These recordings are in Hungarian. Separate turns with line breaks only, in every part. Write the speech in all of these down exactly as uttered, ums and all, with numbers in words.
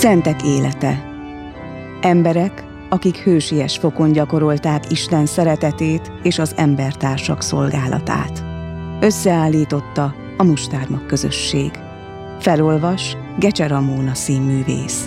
Szentek élete. Emberek, akik hősies fokon gyakorolták Isten szeretetét és az embertársak szolgálatát. Összeállította a Mustármag közösség. Felolvas Gecse Ramóna színművész.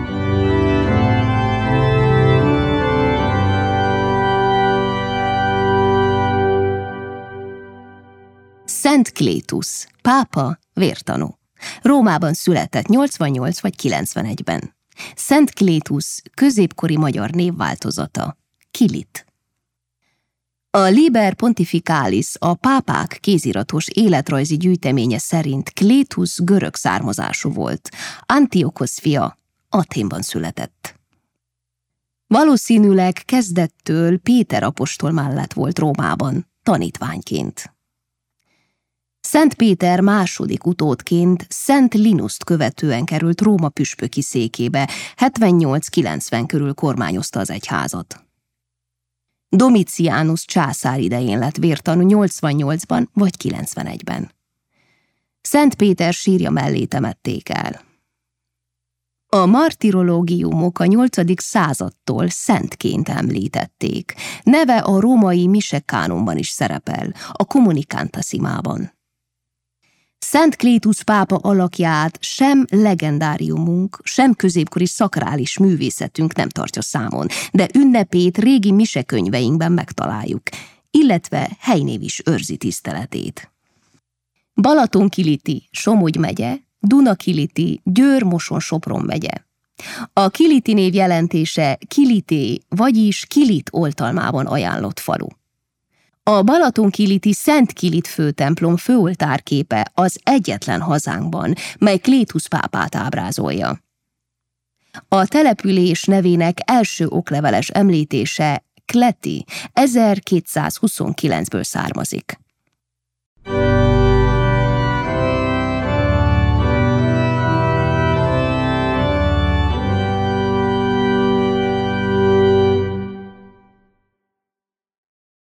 Szent Klétusz, pápa, vértanú. Rómában született nyolcvannyolc vagy kilencvenegyben. Szent Klétusz középkori magyar névváltozata, Kilit. A Liber Pontificalis, a pápák kéziratos életrajzi gyűjteménye szerint Klétusz görög származású volt. Antiokosz fia, Athénban született. Valószínűleg kezdettől Péter apostol mellett volt Rómában, tanítványként. Szent Péter második utódként Szent Linuszt követően került Róma püspöki székébe, hetvennyolc-kilencven körül kormányozta az egyházat. Domitianus császár idején lett vértanú nyolcvannyolcban vagy kilencvenegyben. Szent Péter sírja mellé temették el. A martirológiumok a nyolcadik századtól szentként említették. Neve a római misek kánonban is szerepel, a Communicantasimában. Szent Klétusz pápa alakját sem legendáriumunk, sem középkori szakrális művészetünk nem tartja számon, de ünnepét régi misekönyveinkben megtaláljuk, illetve helynév is őrzi tiszteletét. Balaton-Kiliti, Somogy megye, Duna-Kiliti, Győr-Moson-Sopron megye. A Kiliti név jelentése Kilité, vagyis Kilit oltalmában ajánlott falu. A Balaton-Kiliti Szent Kilit főtemplom főoltárképe az egyetlen hazánkban, mely Klétusz pápát ábrázolja. A település nevének első okleveles említése Kleti ezerkétszázhuszonkilencből származik.